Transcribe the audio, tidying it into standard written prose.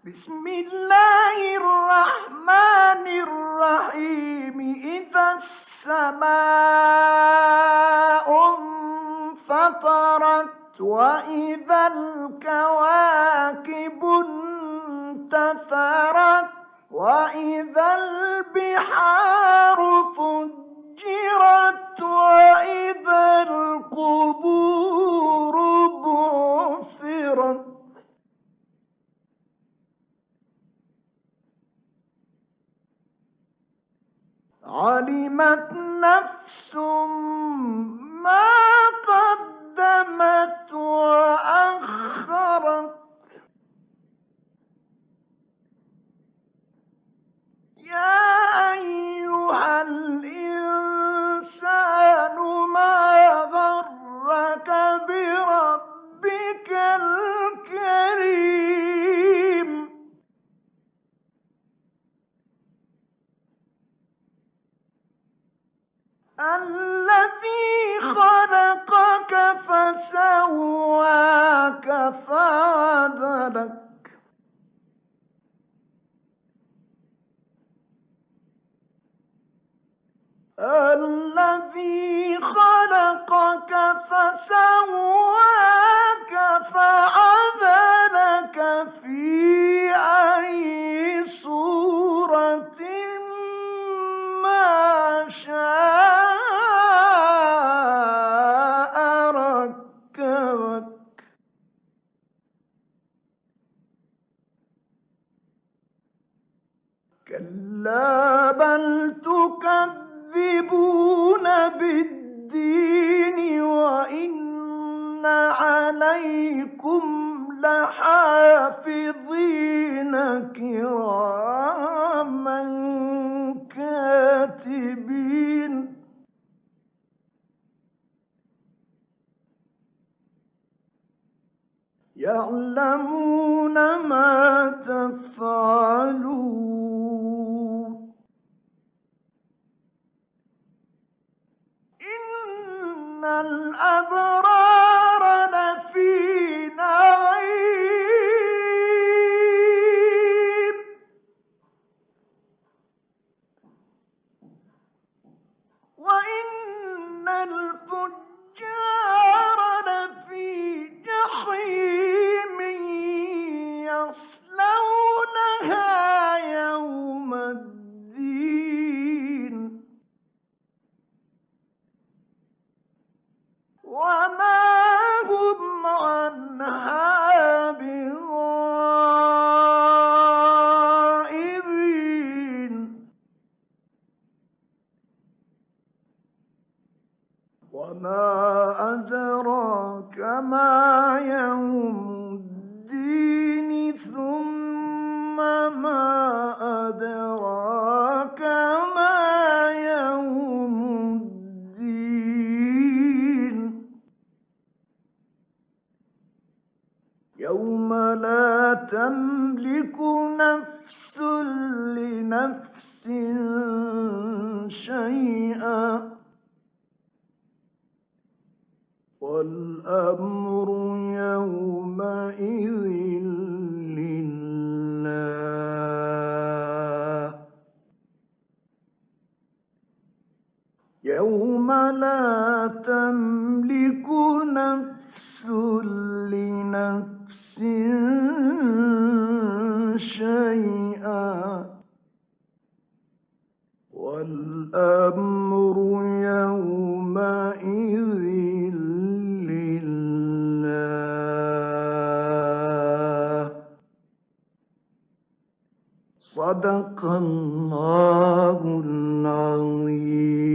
بسم الله الرحمن الرحيم. إذا السماء انفطرت وإذا الكواكب انتثرت وإذا البحار فجرت وإذا القبور بعثرت علمت نفس ما قدمت وأخرت يا أيها الإنسان ما غرك بربك الكريم الذي خلقك فسواك فعدلك الذي خلقك فسواك فعدلك في أي صورة ما شاء ركبك كلا بل تكذبون بالدين وإن عليكم لحافظين كراما كاتبين يعلمون ما تفعلون إن الأبرار لفي نعيم وإن الفجار لفي جحيم يصلونها يوم الدين وما هم عنها بغائبين وما أدراك ما يوم الدين ثم ما أدراك ما يوم الدين يوم لا تملك نفس لنفس شيئا والأمر يومئذ لله يوم لا تملك نفس لنفس شيئا والأمر يومئذ لله صدق الله العظيم.